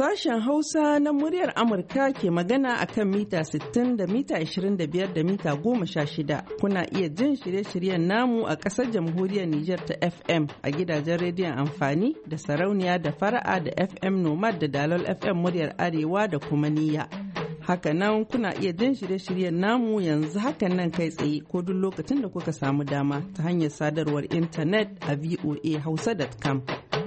Sashen Hausa na muryar Amurka ke magana a kan mita 60 da mita 25 da mita 16. Kuna iya jin shirye-shiryen namu a ƙasar jamhuriyar Nijar ta FM a gidajen rediyon amfani da sarauniya da fara'a da FM Nomad da Dalol FM muryar Arewa da kuma niyya. Hakanan kuna iya jin shirye-shiryen namu yanzu hakan nan kai tsaye ko duk lokacin da kuka samu dama ta hanyar sadarwar intanet a voahausa.com.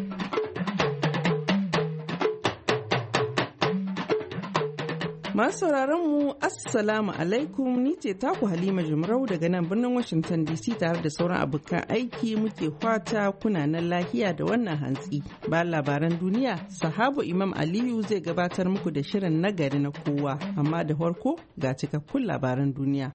Masu sauraron mu Assalamu alaikum, ni ce taku Halima Jumrau daga nan birnin Washington DC tare da sauran abokan aiki muke fata kuna nan lahiya da wannan hantsi. Ba labaran duniya, Sahabu Imam Aliyu zai gabatar muku da shirin nagari na kowa, amma da farko ga cikakkun labaran duniya.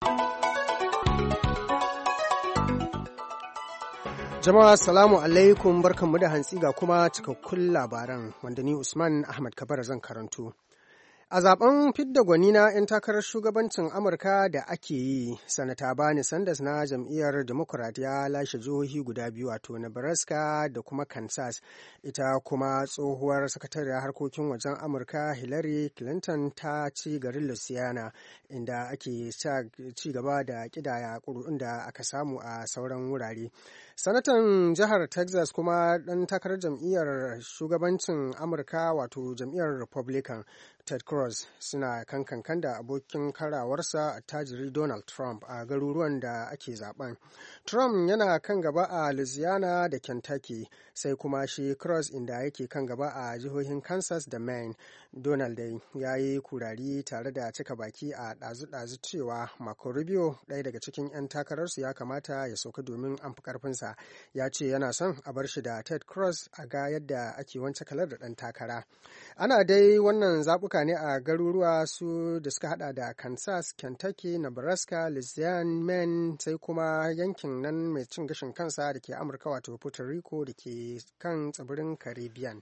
Jama'a Assalamu alaikum, barkanmu da hantsi ga kuma cikakkun labaran wanda ni Usman Ahmad Kabara zan karanto. A zaben fidda gwani na 'yan takarar shugabancin Amurka da ake yi, Sanata Bernie Sanders na jam'iyyar Democrat ya lashe jihohi guda biyu wato Nebraska da kuma Kansas. Ita kuma tsohuwar sakatariyar harkokin wajen Amurka Hillary Clinton ta ci garin Louisiana inda ake ci gaba da kidaya ƙuri'un da aka samu a sauran wurare. Sanatan jihar Texas kuma ɗan takarar jam'iyyar shugabancin Amurka wato jam'iyyar Republican Ted Cruz suna kankan da abokin karawarsa attajiri Donald Trump a garuruwan da ake zaben. Trump yana kan gaba a Louisiana da Kentucky, sai kuma shi Cruz inda yake kan gaba a jihohin Kansas da Maine. Donald dai ya yi kurari tare da cika baki a ɗazu-ɗazu cewa Marco Rubio, ɗaya daga cikin 'yan takararsu, ya kamata ya sauka domin an fi ƙarfinsa. Ya ce yana son a bar shi da Ted Cruz a ga yadda ake wance kalar da ɗan takara. Ana dai wannan zaɓuka ne a garuruwa su da suka hada da Kansas, Kentucky, Nebraska, Louisiana, Maine, sai kuma yankin nan mai cin gashin kansa da ke Amurka wato Puerto Rico da ke kan tsibirin Caribbean.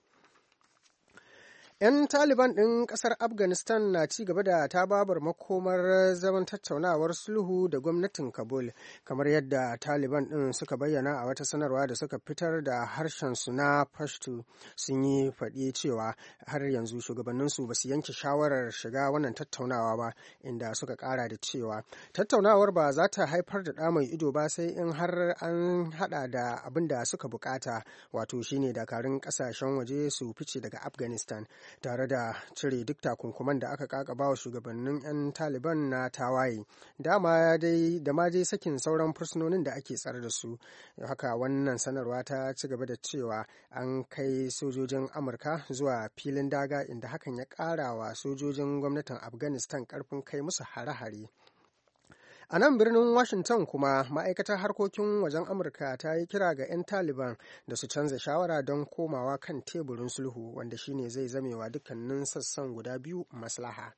'Yan Taliban ɗin ƙasar Afghanistan na ci gaba da tababar makomar zaman tattaunawar sulhu da gwamnatin Kabul, kamar yadda Taliban ɗin suka bayyana a wata sanarwa da suka fitar da harshensu na Pashto. Sun yi faɗi cewa har yanzu shugabanninsu ba su yanke shawarar shiga wannan tattaunawa ba, inda suka ƙara da cewa tattaunawar ba za ta haifar da ɗa mai ido ba sai in har an haɗa da abin da suka bukata, wato shine dakarun ƙasashen waje su fice daga Afghanistan, tare da cire duk takunkuman da aka kakaba wa shugabannin 'yan Taliban na tawaye, da ma dai sakin sauran fursunonin da ake tsare da su. Haka wannan sanarwa ta ci gaba da cewa an kai sojojin Amurka zuwa filin daga, inda hakan ya ƙara wa sojojin gwamnatin Afghanistan ƙarfin kai musu hare-hare. A nan birnin Washington kuma ma'aikatar harkokin wajen Amurka ta yi kira ga 'yan Taliban da su canza shawara don komawa kan teburin sulhu, wanda shine zai zamewa dukkanin sassan guda biyu maslaha.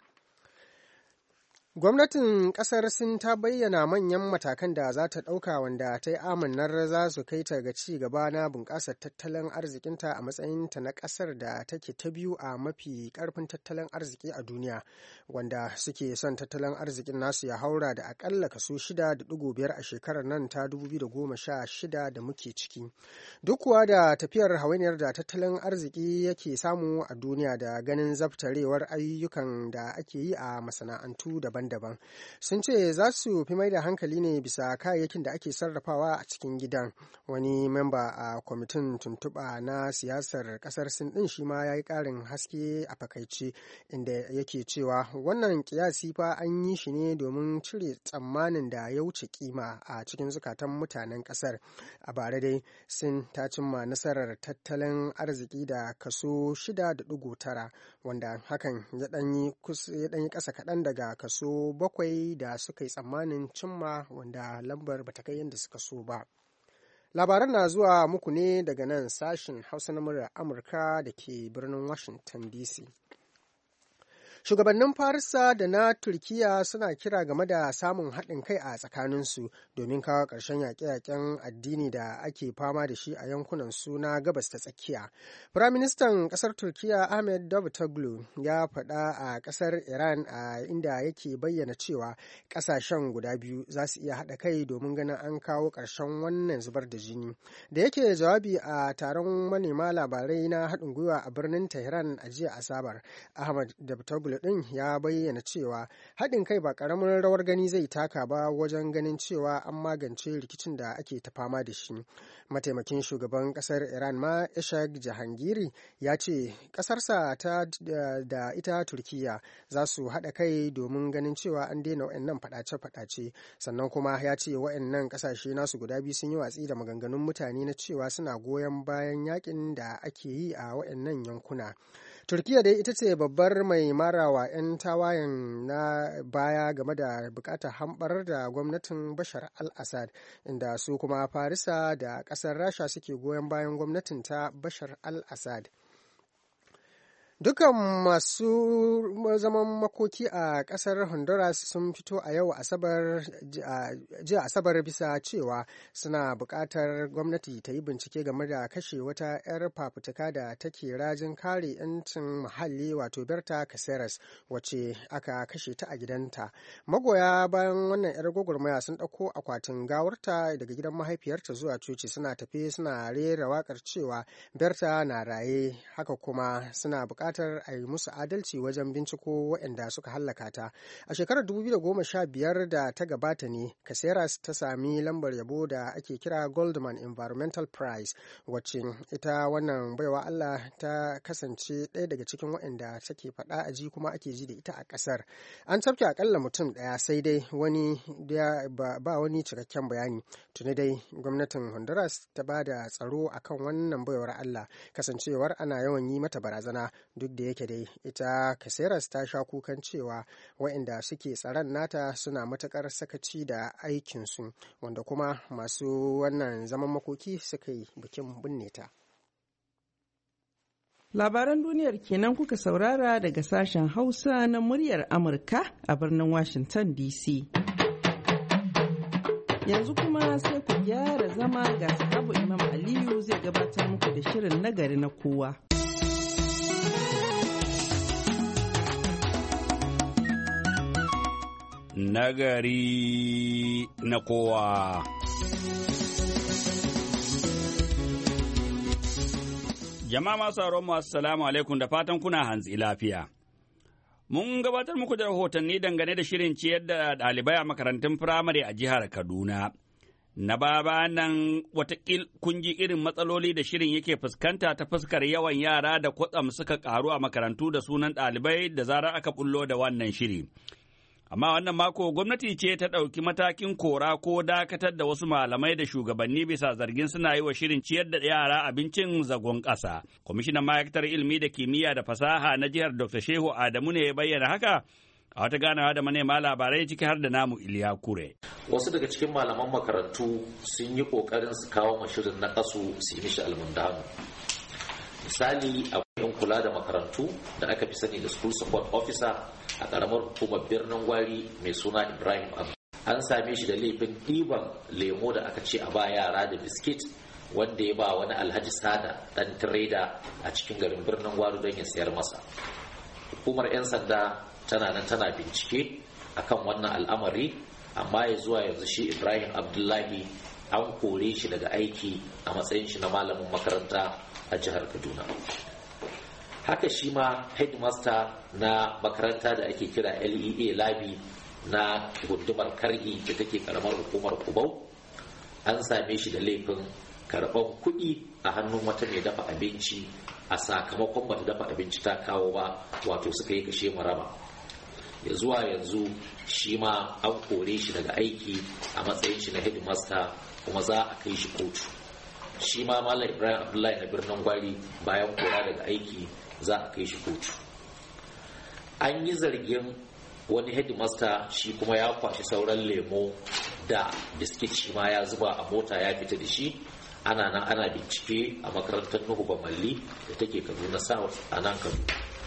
Gwamnatin ƙasar Sin ta bayyana manyan matakan da za ta ɗauka wanda ta yi amannar za su kai ta ga ci gaba na bunƙasar tattalin arzikinta a matsayinta na ƙasar da take ta biyu a mafi ƙarfin tattalin arziki a duniya, wanda suke son tattalin arzikin nasu ya haura da aƙalla kaso 6.5 a shekarar nan ta 2016 da muke ciki. Duk kuwa da tafiyar hawainiyar da tattalin arziki yake samu a duniya da ganin zabtarewar ayyukan da ake yi a masana'antu daban-daban, sun ce za su fi mai da hankali ne bisa kayayyakin da ake sarrafawa a cikin gidan. Wani memba a kwamitin tuntuɓa na siyasar ƙasar Sin ɗin shi ma ya yi ƙarin haske a fakaice, inda yake cewa wannan kiyasi fa an yi shi ne domin cire tsammanin da ya wuce kima a cikin zukatan mutanen ƙasar. A bara dai Sin ta cimma nasarar tattalin arziki da kaso 6.9, wanda hakan ya ɗan yi ƙasa kaɗan daga kaso 7 da suka yi tsammanin cimma, wanda lambar bata kai yadda suka so ba. Labaran na zuwa muku ne daga nan sashen Hausa na muryar Amurka da ke birnin Washington DC. Shugabannin Farisa da na Turkiya suna kira game da samun haɗin kai a tsakaninsu domin kawo ƙarshen yaƙe-yaƙen addini da ake fama da shi a yankunan su na gabas ta tsakiya. Firaministan ƙasar Turkiya Ahmed Davutoglu ya faɗa a ƙasar Iran a inda yake bayyana cewa ƙasashen guda biyu za su iya haɗa kai domin ganin an kawo ƙarshen wannan zubar da jini. Da yake jawabi a taron manema labarai na haɗin gwiwa a birnin Tehran a jiya Asabar, Ahmed Davutoglu din ya bayyana cewa haɗin kai ba ƙaramin rawar gani zai taka ba wajen ganin cewa an magance rikicin da ake ta fama da shi. Mataimakin shugaban ƙasar Iran ma Ishaq Jahangiri ya ce ƙasarsa da ita Turkiya za su haɗa kai domin ganin cewa an daina waɗannan faɗace-faɗace, sannan kuma ya ce waɗannan ƙasashe nasu guda biyu sun yi watsi da maganganun mutane na cewa suna goyon bayan yakin da ake yi a waɗannan yankuna. Turkiya dai ita ce babbar mai marawa 'yan tawayen na baya game da bukatar hamɓarar da gwamnatin Bashar al-Assad, inda su kuma Farisa da ƙasar Rasha suke goyon bayan gwamnatin ta Bashar al-Assad. Dukan masu zaman makoki a ƙasar Honduras sun fito a yau jiya Asabar bisa cewa suna buƙatar gwamnati ta yi bincike game da kashe wata 'yar fafutuka da take rajin kare 'yancin muhalli wato Berta Cáceres, wacce aka kashe ta a gidanta. Magoya bayan wannan 'yar gwagwarmaya sun ɗauko akwatin gawarta daga gidan mahaifiyarta zuwa coci, suna tafe suna rera waƙar cewa Berta na raye, haka kuma suna buƙatar a yi musu adalci wajen binciko waɗanda suka hallaka ta. A shekarar 2015 da ta gabata ne Cáceres ta sami lambar yabo da ake kira Goldman Environmental Prize, wacce ita wannan baiwa Allah ta kasance ɗaya daga cikin waɗanda take faɗa a ji kuma ake ji da ita a ƙasar. An tafke akalla mutum ɗaya, sai dai ba wani cikakken bayani. Tuni dai gwamnatin Honduras ta ba da tsaro akan wannan baiwar Allah, kasancewar ana yawan yi mata barazana. Duk da yake dai ita Cáceres ta sha kukan cewa waɗanda suke tsaron nata suna matuƙar sakaci da aikinsu, wanda kuma masu wannan zaman makoki suka yi bikin binne ta. Labaran duniyar kenan kuka saurara daga sashen Hausa na muryar Amurka a birnin Washington DC. Yanzu kuma sai ku gyara zama ga sahabu Imam Aliyu zai gabatar muku da shirin nagari na kowa. Nagari na kowa. Jama'a masu mu assalamu alaikum, da fatan kuna hantsi lafiya. Mun gabatar muku da rahotanni dangane da shirin ciyar da ɗalibai a makarantun firamare a jihar Kaduna. Na baba nan watakil kun ji irin matsaloli da shirin yake fuskanta ta fuskar yawan yara da kwatsam suka ƙaru a makarantu da sunan ɗalibai da zarar aka bullo da wannan shiri. Amma wannan mako gwamnati ce ta ɗauki matakin kora ko dakatar da wasu malamai da shugabanni bisa zargin suna yi wa shirin ciyar da yara abincin zagon ƙasa. Kwamishinan ma'aikatar ilimi da kimiyya da fasaha na jihar Dr. Shehu Adamu ne ya bayyana haka a wata ganawa da manema labarai ciki har da namu Iliya Kure. Wasu daga cikin malaman makarantu sun yi ƙoƙarin su kawo mashirin na ƙasu su yi mishi almundanu. Misali, akwai kula da makarantu da aka fi sani da school support officer a ƙaramar hukumar birnin Gwari mai suna Ibrahim Abdu. An same shi da laifin ɗiban lemo da aka ce a ba yara da biskit wanda ya ba wani Alhaji Sada ɗan tireda a cikin garin birnin Gwari don ya sayar masa. Hukumar 'yan sanda tana nan tana bincike akan wannan al'amari, amma ya zuwa yanzu shi Ibrahim Abdullahi an kore shi daga aiki a matsayin shi na malamin makaranta a jihar Kaduna. Haka shi ma headmaster na makaranta da ake kira LEA Labi na gundumar Kargi da take karamar hukumar Kubau, an same shi da laifin karɓar kuɗi a hannun wata mai dafa abinci a sakamakon bata dafa abinci ta kawo ba, wato suka yi kashe maraba. Ya zuwa yanzu shi ma an kore shi daga aiki a matsayin shi na headmaster, kuma za a kai shi kotu. Shi ma Malam Ibrahim Abdullahi na birnin Gwari bayan kora daga aiki za a kai shi kotu. An yi zargin wani headmaster shi kuma ya kwashi sauran lemo da biskit, shi ma ya zuba a mota ya fita da shi. Ana nan ana bincike a makarantar Nuhu Bamalli da take Kaduna South a nan Kaduna.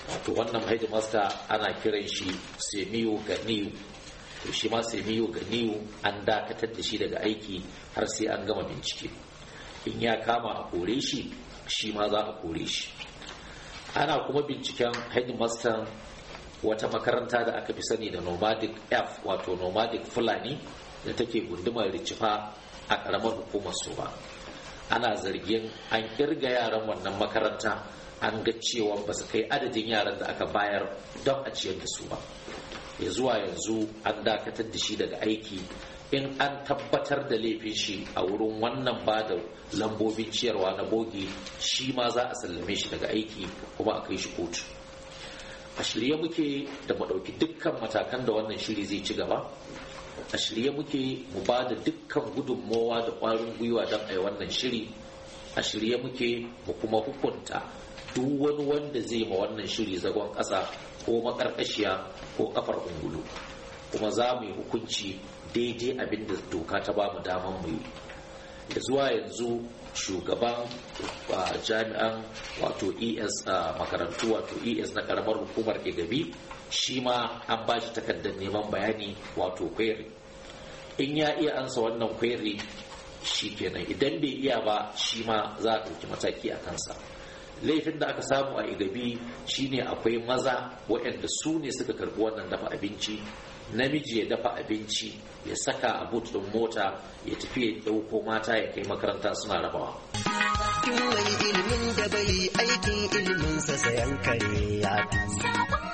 to wannan headmaster ana kiran shi Semiyu Ganiyu. To shi ma Semiyu Ganiyu an dakatar da shi daga aiki har sai an gama bincike. In ya kama a kore shi, shi ma za a kore shi. Ana kuma binciken headmaster wata makaranta da aka fi sani da Nomadic F, wato Nomadic Fulani, da take gundumar Ricifa a ƙaramar hukumar Soba. Ana zargin an kirga yaran wannan makaranta, an ga cewa ba su kai adadin yaran da aka bayar don a ciyar da su ba. Ya zuwa yanzu an dakatar da shi daga aiki. In an tabbatar da laifin shi a wurin wannan ba da lambobin ciyarwa na bogi, shi ma za a sallame shi daga aiki kuma a kai shi kotu. A shirye muke da mu ɗauki dukkan matakan da wannan shiri zai ci gaba. A shirye muke mu ba da dukkan gudunmowa da ƙwarin gwiwa don a yi wannan shiri. A shirye muke mu kuma hukunta duk wani wanda zai ma wannan shiri zagon ƙasa ko maƙarƙashiya ko ƙafar ungulu. Kuma za mu yi hukunci daidai abin da doka ta ba mu daman mu yi. Da zuwa yanzu shugaban jami'an wato ES makarantu wato ES na karamar hukumar Igabi, shi ma an ba shi takardar neman bayani wato query. In ya iya ansa wannan query shi kenan, idan bai iya ba shi ma za a ɗauki mataki a kansa. Laifin da aka samu a Igabi shine akwai maza waɗanda su ne suka karɓi wannan dafa abinci. Namiji ya dafa abinci ya saka a but ɗin mota ya tafi ya ɗauko mata ya kai makaranta suna rabawa. Wani ilimin da bai aikin iliminsa sayan kare ya fi.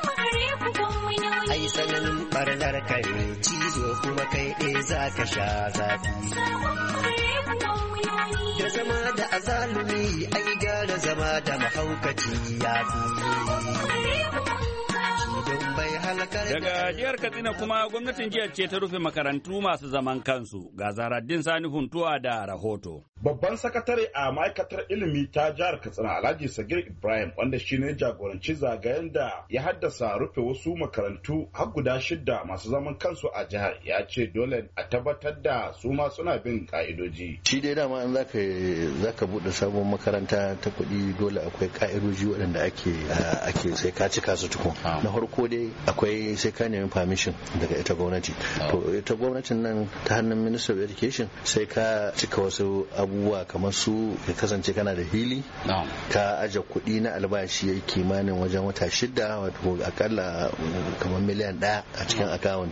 Ai sanin ɓarnar kare cizo kuma kai ɗaya za ka sha zafi. Da zama da azalumi ai gara zama da mahaukaci ya fi. Daga jihar Katsina kuma gwamnatin jihar ce ta rufe makarantu masu zaman kansu. Ga Zahraddin Sani Huntuwa da rahoto. Babban sakatare a ma'aikatar ilimi ta jihar Katsina Alhaji Sagir Ibrahim, wanda shi ne jagoranci zagayen da ya haddasa rufe wasu makarantu har guda 6 masu zaman kansu a jihar, ya ce dole a tabbatar da su ma suna bin ka'idoji. Shi dai dama an zaka bude sabon makaranta ta kuɗi dole akwai ka'idoji waɗanda ake sai ka cika su tukun. Na farko dai akwai sai ka nemi permission daga ita gwamnati. To ita gwamnatin nan ta hannun Ministry of Education sai ka cika wasu abubuwa kamar su ya kasance kana da hili, ka aje kuɗi na albashi ya kimanin wajen wata 6, wato akalla kamar miliyan 1 a cikin akawun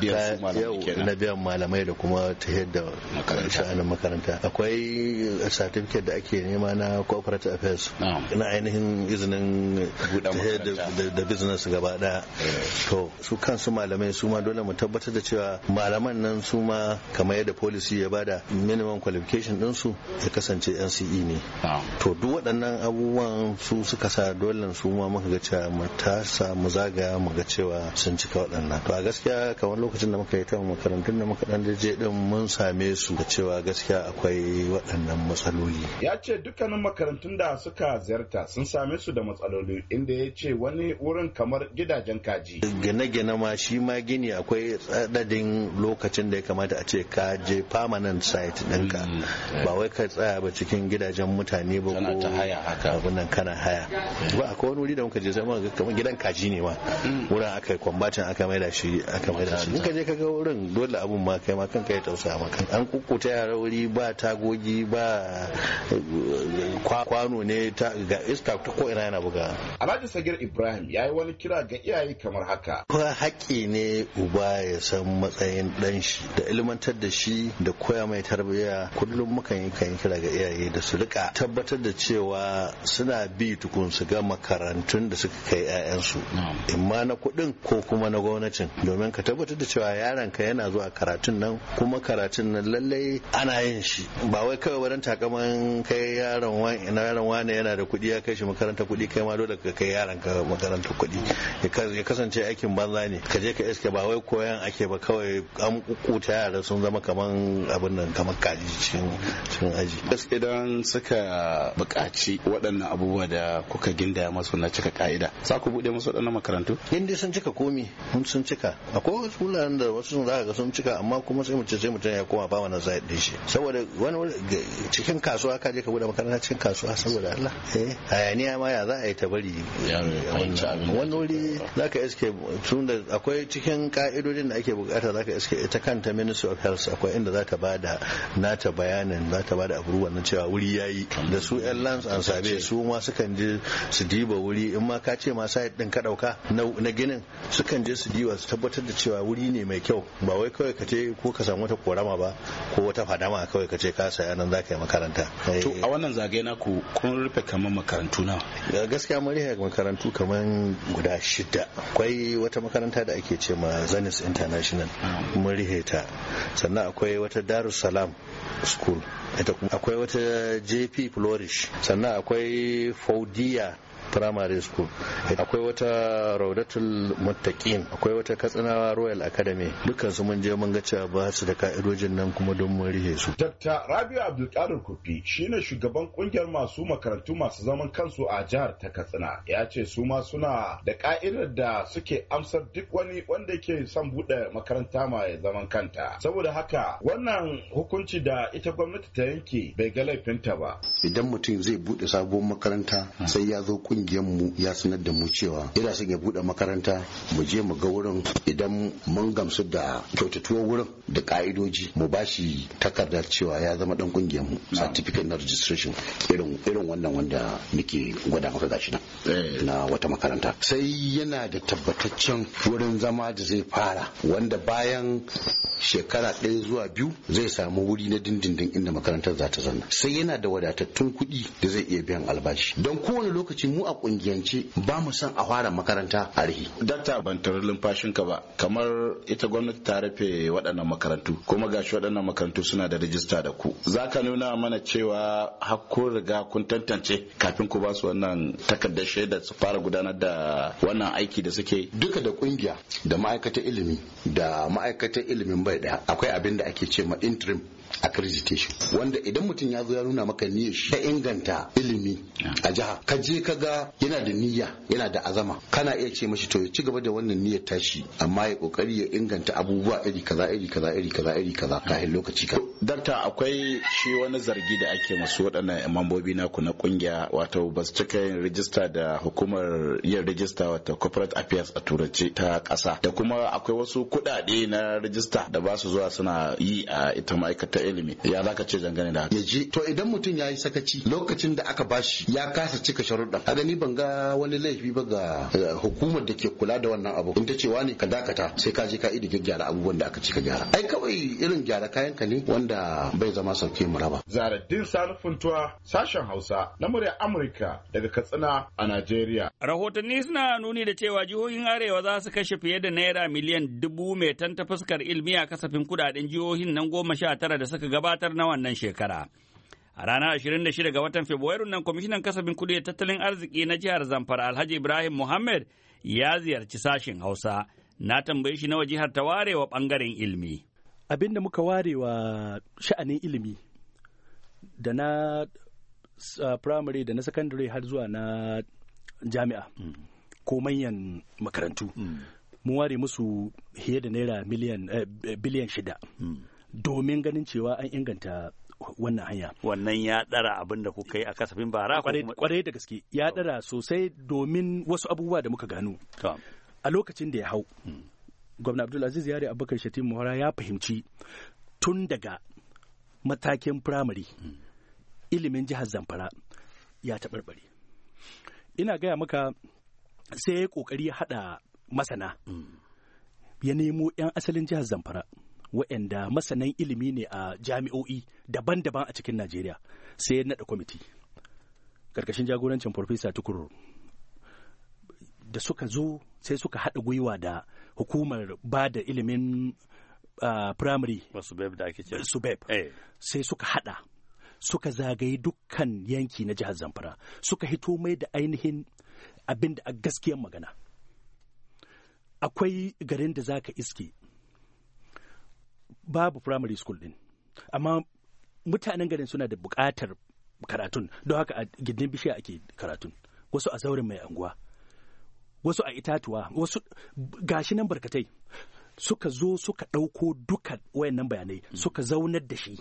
na biyan malamai da kuma ta yadda sha'anin makaranta. Akwai certificate da ake nema na cooperative affairs na ainihin izinin da business gaba daya. To su kansu malamai su ma dole mu tabbatar da cewa malaman nan su ma kamar yadda policy ya bada minimum qualification ɗinsu ya kasance NCE ne. To duk waɗannan abubuwan su suka sa dole su ma muka ga cewa mu tasa mu zagaya mu ga cewa sun cika waɗannan. To a gaskiya kamar lokacin da muka yi ta makarantun da muka dan je din mun same su da cewa gaskiya akwai waɗannan matsaloli. Ya ce dukkanin makarantun da suka ziyarta sun same su da matsaloli, inda ya ce wani wurin kamar gidajen kaji. Gine-gine ma shi ma gini akwai tsadadin lokacin da ya kamata a ce ka je permanent site ɗinka, ba wai ka tsaya ba cikin gidajen mutane ba ko abin nan kana haya. Ba akwai wani wuri da muka je sai muka ga kamar gidan kaji ne ma wurin aka yi kwambatin aka maida shi. In ka je ka ga wurin dole abun ma kai ma kanka ya tausaya maka. An kukkuta yara wuri ba tagogi ba kwano ne ga iska ta ko ina yana buga. Alhaji Sagir Ibrahim ya yi wani kira ga iyaye kamar haka. Kuma haƙƙi ne uba ya san matsayin ɗan shi da ilmantar da shi da koya mai tarbiyya. Kullum mukan yi kira ga iyaye da su rika tabbatar da cewa suna bi tukun su ga makarantun da suka kai 'ya'yansu, imma na kuɗin ko kuma na gwamnatin, domin ka tabbatar da cewa yaron ka yana zuwa karatun nan kuma karatun nan lallai ana yin shi, ba wai kawai wurin takaman kai yaron wane yana da kuɗi ya kai shi makaranta kuɗi, kai ma dole ka kai yaron ka makaranta kuɗi ya kasance aikin banza ne. Ka je ka iske ba wai koyan ake ba, kawai an kukuta yara sun zama kaman abin nan kamar kaji cikin cikin aji. Idan suka buƙaci waɗannan abubuwa da kuka gindaya masu na cika ka'ida, za ku buɗe musu waɗannan makarantu? In dai sun cika komi, sun cika. Akwai wasu wuraren da wasu sun zaka ga sun cika, amma kuma sai mutum ya koma ba wani zai ɗin shi. Saboda wani cikin kasuwa ka je ka buɗe makaranta cikin kasuwa, saboda Allah. Hayaniya ma ya za a yi ta bari. Wani wuri za ka iske tun da akwai cikin ka'idodin da ake bukata, za ka iske ita kanta Ministry of Health akwai inda za ta bada nata bayanin, za ta bada abubuwan nan cewa wuri yayi, da su yan lands an sabe su ma sukan je su diba wuri, in ma ka ce ma site din ka dauka na ginin, sukan je su diba su tabbatar da cewa wuri ne mai kyau, ba wai kawai ka ce ko ka samu wata korama ba ko wata fadama kawai ka ce ka saya nan za ka yi makaranta. To a wannan zagaye na kun rufe kamar makarantu nawa? Gaskiya mun rufe makarantu kamar guda 6. Akwai wata makaranta da ake ce ma Zanis International, mun rihe ta. Sannan akwai wata Darussalam School, akwai wata JP Flourish, sannan akwai Faudiya Primary School, akwai wata Raudatul Muttaqin, akwai wata Katsinawa Royal Academy. Dukkan su mun je mun ga cewa ba su da ka'idojin nan kuma don mun rihe su. Dr. Rabiu Abdulkadir Kufi shine shugaban kungiyar masu makarantu masu zaman kansu a jihar ta Katsina. Ya ce su ma suna da ka'idar da suke amsar duk wani wanda yake son bude makaranta mai zaman kanta. Saboda haka wannan hukunci da ita gwamnati ta yanke bai ga laifinta ba. Idan mutum zai bude sabuwar makaranta sai ya zo kungiyar mu ya sanar da mu cewa yana son ya bude makaranta, mu je mu ga wurin, idan mun gamsu da kyautatuwar wurin da ka'idoji mu bashi takardar cewa ya zama dan kungiyar mu, certificate na registration irin wannan wanda muke gwada maka gashi na wata makaranta. Sai yana da tabbataccen wurin zama da zai fara, wanda bayan shekara 1 zuwa 2 zai samu wuri na dindindin inda makarantar za ta zanna. Sai yana da wadatattun kuɗi da zai iya biyan albashi, don kowane lokaci mu a kungiyance ba mu san a fara makaranta a rihi. Dakta, ban tarar lumfashinka ba, kamar ita gwamnati ta rufe waɗannan makarantu kuma gashi waɗannan makarantu suna da rijista da ku, za ka nuna mana cewa har kun riga kun tantance kafin ku ba su wannan takardar shaidar su fara gudanar da wannan aiki da suke? Duka da kungiya da ma'aikatar ilimi da ma'aikatar ilimin bai daya akwai abin da ake ce ma interim accreditation, wanda idan mutum ya zo ya nuna maka niyyar shi ta inganta ilimi a jiha, ka je ka ga yana da niyya, yana da azama, kana iya ce mashi to ya ci gaba da wannan niyyar tashi, amma ya kokari ya inganta abubuwa iri kaza kafin lokaci ka. Dakta, akwai shi wani zargi da ake masu waɗannan mambobi naku na kungiya, wato ba su cika yin rijista da hukumar yin rijista, wato corporate affairs a turanci ta ƙasa, da kuma akwai wasu kuɗaɗe na rijista da ba su zuwa suna yi a ita ma'aikatar ilimi. Ya zaka ce dangane da ya je to idan mutum ya yi sakaci lokacin da aka bashi ya kasa cika sharuɗa, kaga ni ban ga wani laifi ba ga hukumar da ke kula da wannan abu, in ta ce wani ka dakata sai ka je ka idi gyara abubuwan da aka ci ka gyara. Ai kawai irin gyara kayan ka ne wanda bai zama sauke mu raba. Zaraddin Sani Funtuwa, sashen Hausa na muryar Amurka daga Katsina a Najeriya. Rahotanni suna nuni da cewa jihohin Arewa za su kashe fiye da naira miliyan 1,000 ta fuskar ilmi a kasafin kudaden jihohin nan 19 da suka gabatar na wannan shekara. A ranar 26 ga watan Fabrairu nan, kwamishinan kasafin kudi da tattalin arziki na jihar Zamfara Alhaji Ibrahim Muhammad ya ziyarci sashen Hausa. Na tambaye shi nawa jihar ta ware wa bangaren ilimi. Abin da muka ware wa sha'anin ilimi da na primary da na secondary har zuwa na jami'a ko manyan makarantu, mun ware musu fiye da naira biliyan 6 domin ganin cewa an inganta wannan hanya. Wannan ya ɗara abin da kuka yi a kasafin bara? Kwarai da gaske ya ɗara sosai, domin wasu abubuwa da muka gano a lokacin da ya hau. Gwamna Abdulaziz Yari Abubakar Shatim Muhara ya fahimci tun daga matakin firamare ilimin jihar Zamfara ya taɓarɓare. Ina gaya maka, sai ya yi ƙoƙari ya haɗa masana, ya nemo 'yan asalin jihar Zamfara waɗanda masanan ilimi ne a jami'o'i daban-daban a cikin Najeriya, sai ya naɗa kwamiti ƙarƙashin jagorancin Farfesa Tukur. Da suka zo sai suka haɗa gwiwa da hukumar ba da ilimin firamare SUBEB, sai suka haɗa, suka zagaye dukkan yanki na jihar Zamfara, suka hito mai da ainihin abin da a gaskiyar magana. Akwai garin da zaka iske babu primary school din, amma mutanen garin suna da buƙatar karatun, don haka a gindin bishiya ake karatun, wasu a zauren mai anguwa, wasu a itatuwa, wasu gashi nan barkatai. Suka zo suka ɗauko duka wayannan bayanai suka zaunar da shi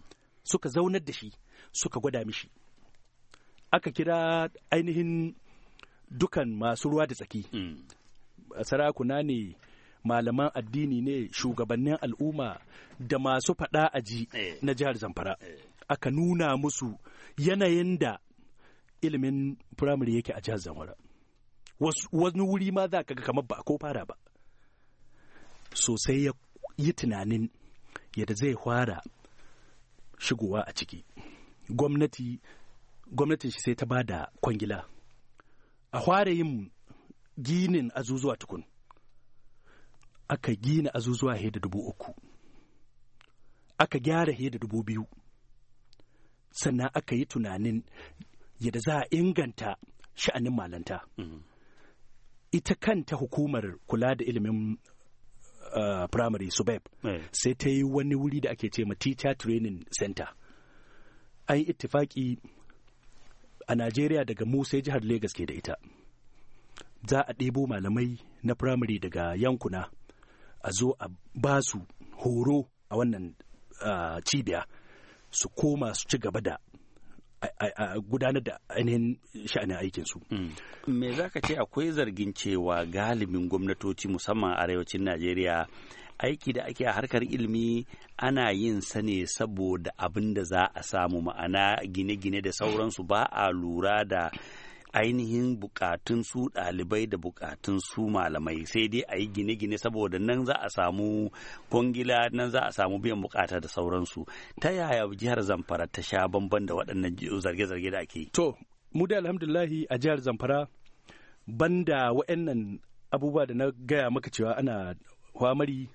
suka gwada mishi. Aka kira ainihin dukan masu ruwa da tsaki, sarakuna ne, malaman addini ne, shugabannin al'umma da masu faɗa aji na jihar Zamfara. Aka nuna musu yanayin da ilimin firamare yake a jihar Zamfara. Wani wuri ma za ka ga kamar ba ko fara ba. Sosai ya yi tunanin yadda zai fara shigowa a ciki. Gwamnatin shi sai ta ba da kwangila a fara yin ginin azuzuwa tukun. Aka gina azuzuwa he da 3,000, aka gyara he da 2,000, sannan aka yi tunanin yadda za a inganta sha'anin malanta. Ita kanta hukumar kula da ilimin primary subeb sai ta yi wani wuri da ake ce ma teacher training center. An yi ittifaki a Najeriya daga mu sai jihar Legas ke da ita. Za a ɗebo malamai na primary daga yankuna a zo a ba su horo a wannan cibiya, su koma su ci gaba da a gudanar da ainihin sha'anin aikinsu. Me za ka ce akwai zargin cewa galibin gwamnatoci musamman a arewacin Najeriya aiki da ake a harkar ilimi ana yin sa ne saboda abin da za a samu, ma'ana gine-gine da sauransu, ba a lura da ainihin bukatun su ɗalibai da bukatun su malamai, sai dai a yi gine-gine saboda nan za a samu kwangila, nan za a samu biyan bukata da sauransu. Ta yaya jihar Zamfara ta sha bamban da waɗannan zarge-zarge da ake yi? To, mu da alhamdulillahi a jihar Zamfara banda waɗannan abubuwa da na gaya maka cewa ana hwamari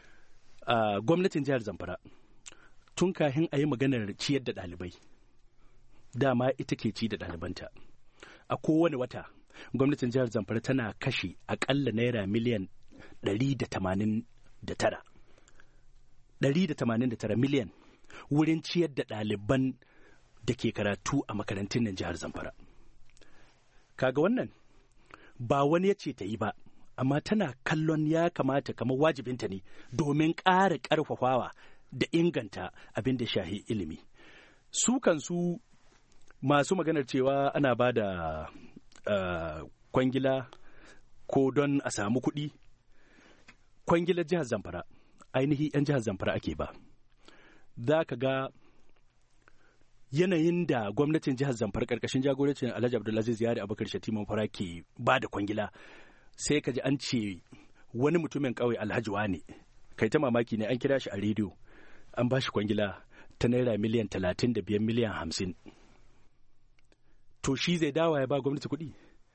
a gwamnatin jihar Zamfara tun kafin a yi maganar ciyar da ɗalibai, dama ita ke ci da ɗalibanta. A kowane wata gwamnatin jihar Zamfara tana kashe akalla naira miliyan 189 miliyan wurin ciyar da ɗaliban da ke karatu a makarantun nan jihar Zamfara. Kaga wannan ba wani ya ce ta yi ba, amma tana kallon ya kamata kamar wajibinta ne domin ƙara ƙarfafawa da inganta abin da shahi ilimi. Su kansu masu maganar cewa ana ba da kwangila ko don a samu kuɗi, kwangilar jihar Zamfara ainihi 'yan jihar Zamfara ake ba. Za ka ga yanayin da gwamnatin jihar Zamfara ƙarƙashin jagorancin Alhaji Abdulaziz Yari Abubakar Shatima Fara ke ba da kwangila, sai ka ji an ce wani mutumin ƙauye Alhaji Wane, kai ta mamaki ne, an kira shi a rediyo an ba shi kwangila ta naira miliyan 35 miliyan 50. To shi zai dawa ya ba gwamnati kuɗi?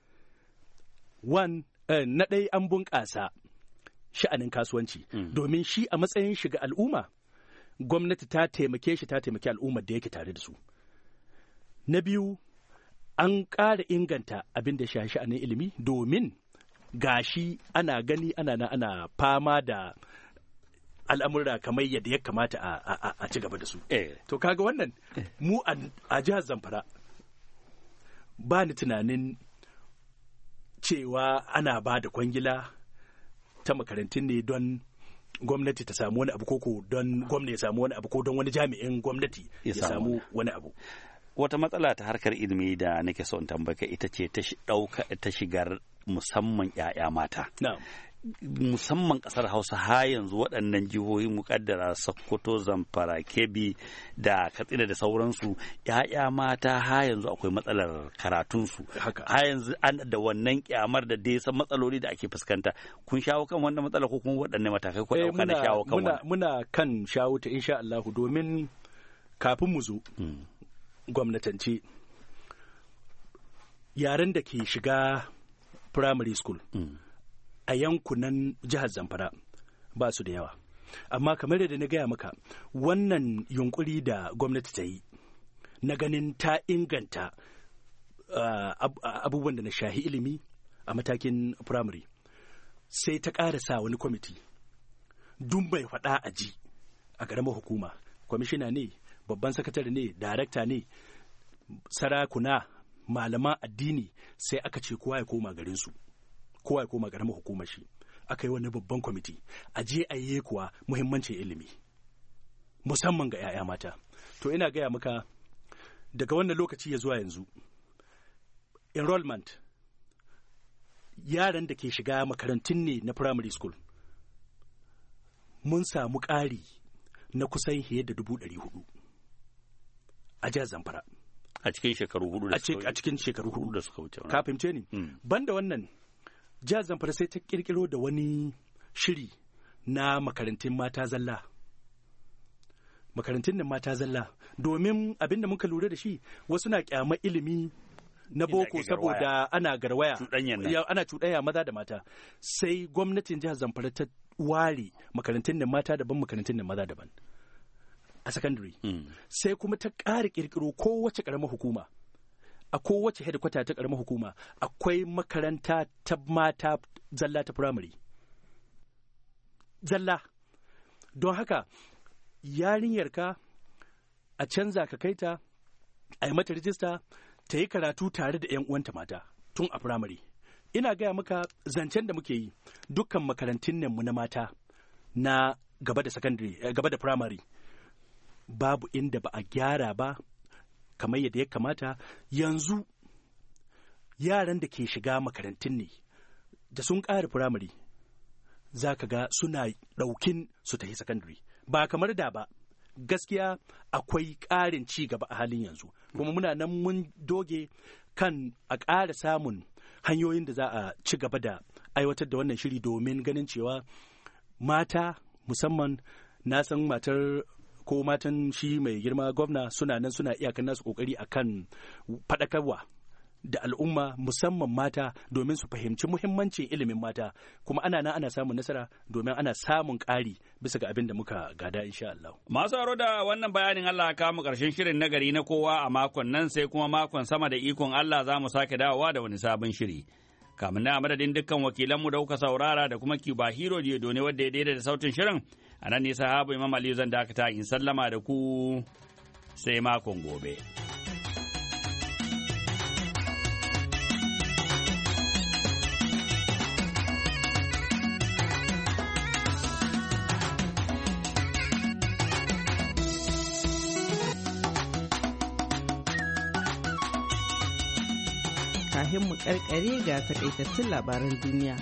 Na ɗaya an bunƙasa sha'anin kasuwanci, domin shi a matsayin shiga al'umma gwamnati ta taimake shi, ta taimaki al'ummar da yake tare da su. Na biyu, an ƙara inganta abin da ya shafi sha'anin ilimi, domin gashi ana gani ana fama da al'amura kamar yadda ya kamata a ci gaba da su. To kaga wannan mu a jihar Zamfara ba ni tunanin cewa ana ba da kwangila ta makarantun ne don gwamnati ta samu wani abu, ko don gwamnati ya samu wani abu, ko don wani jami'in gwamnati ya samu wani abu. Wata matsala ta harkar ilimi da nake son tambaka ita ce ta shigar musamman 'ya'ya mata. Musamman kasar Hausa ha yanzu waɗannan jihohi muƙaddara Sokoto, Zamfara, Kebbi da Katsina da sauransu, ‘ya'ya mata ha yanzu akwai matsalar karatunsu. Ha yanzu an da wannan kyamar da dai san matsaloli da ake fuskanta. Kun shawo kan wannan matsala ko kuma waɗanne matakai ku ɗauka na shawo kan wannan? Muna kan shawo ta insha Allah, domin kafin mu zo gwamnatance yaren da ke shiga primary school a yankunan jihar Zamfara ba su da yawa. Amma kamar da na gaya maka, wannan yunkuri da gwamnati ta yi na ganin ta inganta abubuwan da na shahi ilimi a matakin firamare, sai ta ƙara sa wani kwamiti duk mai faɗa a ji a ƙaramar hukuma, kwamishina ne, babban sakatare ne, darakta ne, sarakuna, malaman addini, sai aka ce kowa ya koma garinsu, kowa ya koma garin hukumar shi. Aka yi wani babban kwamiti, a je a yi kuwa muhimmancin ilimi, musamman ga 'ya'ya mata. To ina gaya maka daga wannan lokaci ya zuwa yanzu, enrollment, yaran da ke shiga makarantun ne na primary school, mun samu ƙari na kusan fiye da 400,000 a jihar Zamfara. A cikin shekaru hudu da suka wuce. A cikin shekaru hudu da suka wuce. Ka fahimce ni? Banda wannan, jihar Zamfara sai ta kirkiro da wani shiri na makarantun mata zalla. Makarantun nan mata zalla, domin abin da muka lura da shi, wasu na kyamar ilimi na boko saboda ana garwaya, ana cuɗanya maza da mata. Sai gwamnatin jihar Zamfara ta ware makarantun nan mata daban, makarantun nan maza daban a secondary. Sai kuma ta ƙara ƙirƙiro kowace ƙaramar hukuma, a kowace headquarter ta ƙaramar hukuma akwai makaranta ta mata zalla ta primary zalla. Don haka yarinyarka a canza ka kaita, a yi mata rijista, ta yi karatu tare da 'yan uwanta mata tun a primary. Ina gaya maka zancen da muke yi, dukkan makarantun nan mu na mata na gaba da secondary, gaba da primary, babu inda ba a gyara ba kamar yadda ya kamata. Yanzu yaran da ke shiga makarantun ne da sun ƙara primary, za ka ga suna ɗaukin su tafi secondary, ba kamar da ba. Gaskiya akwai ƙarin ci gaba a halin yanzu, kuma muna nan mun doge kan a ƙara samun hanyoyin da za a ci gaba da aiwatar da wannan shiri domin ganin cewa mata, musamman na san matar ko matan shi mai girma gwamna suna nan suna iyakan nasu kokari akan faɗakarwa da al'umma, musamman mata, domin su fahimci muhimmancin ilimin mata, kuma ana nan ana samun nasara domin ana samun ƙari bisa ga abin da muka gada insha Allah. Masu aro da wannan bayanin Allah ka mu ƙarshen shirin nagari na kowa a makon nan, sai kuma makon sama da ikon Allah za mu sake dawowa da wani sabon shiri. Kamun na madadin dukkan wakilanmu da kuka saurara da kuma Cuba Hero Diedo ne wadda ya daidaita sautin shirin, a nan ne sahabu Imam Aliyu zan dakata in sallama da ku sai makon gobe. Kahin mu karkare ga takaitattun labaran duniya.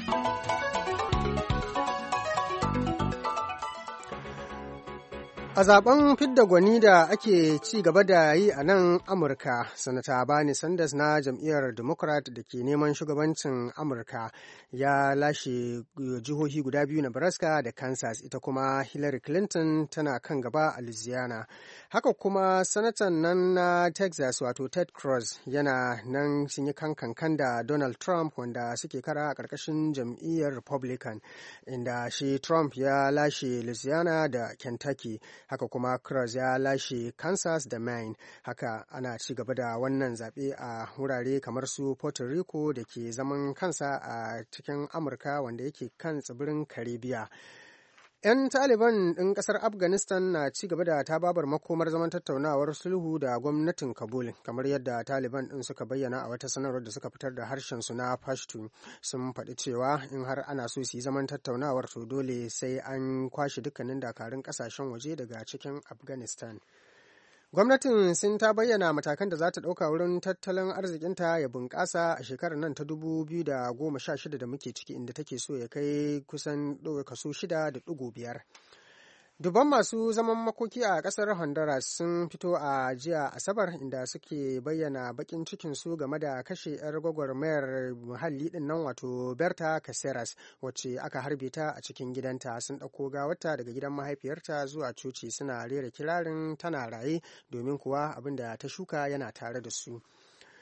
A zaben fidda gwani da ake ci gaba da yi a nan Amurka, Sanata Bernie Sanders na jam'iyyar Democrat da ke neman shugabancin Amurka ya lashe jihohi guda biyu, Nebraska da Kansas, ita kuma Hillary Clinton tana kan gaba a Louisiana. Haka kuma sanatan nan na Texas wato Ted Cruz yana nan sun yi kankan da Donald Trump wanda suke kara a ƙarƙashin jam'iyyar Republican, inda shi Trump ya lashe Louisiana da Kentucky. Haka kuma Cruz ya lashe Kansas da Maine. Haka ana ci gaba da wannan zaɓe a wurare kamar su Puerto Rico da ke zaman kansa a cikin Amurka wanda yake kan tsibirin Caribbean. 'Yan Taliban ɗin ƙasar Afghanistan na ci gaba da tababar makomar zaman tattaunawar sulhu da gwamnatin Kabul, kamar yadda Taliban ɗin suka bayyana a wata sanarwar da suka fitar da harshen su na Pashto. Sun faɗi cewa in har ana so su yi zaman tattaunawar to dole sai an kwashe dukkanin dakarun ƙasashen waje daga cikin Afghanistan. Gwamnatin Sin ta bayyana matakan da za ta ɗauka wurin tattalin arzikinta ya bunƙasa a shekarar nan ta 2016 da muke ciki, inda take so ya kai kusan kaso 6.5. Dubban masu zaman makoki a ƙasar Honduras sun fito a jiya Asabar, inda suke bayyana baƙin cikinsu game da kashe 'yar gwagwarmayar muhalli ɗin nan wato Berta Caceres, wacce aka harbe ta a cikin gidanta. Sun ɗauko gawarta daga gidan mahaifiyarta zuwa coci, suna rera kirarin tana raye, domin kuwa abin da ta shuka yana tare da su.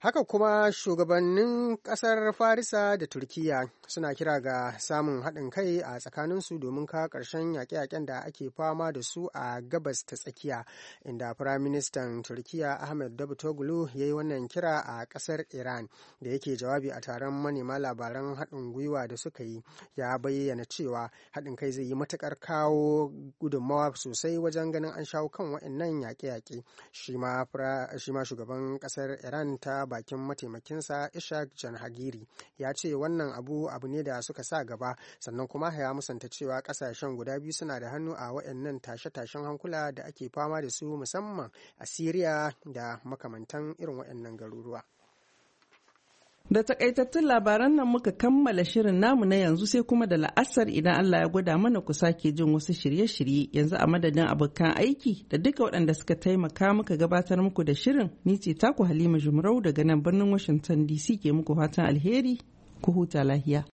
Haka kuma shugabannin kasar Farisa da Turkiya suna kira ga samun haɗin kai a tsakaninsu domin kawo ƙarshen yaƙe-yaƙen da ake fama da su a gabas ta tsakiya, inda Firaministan Turkiya Ahmed Davutoglu ya yi wannan kira a ƙasar Iran da yake jawabi a taron manema labaran haɗin gwiwa da suka yi, ya bayyana cewa haɗin kai zai yi matuƙar kawo gudunmawa sosai wajen ganin an shawo kan waɗannan yaƙe-yaƙe. Shi ma shugaban ƙasar Iran ta bakin mataimakinsa Ishaq Janhagiri ya ce wannan abu ne da suka sa gaba, sannan kuma ya musanta cewa kasashen guda biyu suna da hannu a waɗannan tashe-tashen hankula da ake fama da su musamman a Siriya da makamantan irin waɗannan garuruwa. Da takaitattun labaran nan muka kammala shirin namu na yanzu, sai kuma da la'asar idan Allah ya gwada mana ku sake jin wasu shirye-shirye. Yanzu a madadin abokan aiki da duka waɗanda suka taimaka muka gabatar muku da shirin, ni ce taku Halima Jumrau daga nan birnin Washington DC ke muku fatan alheri, ku huta lahiya.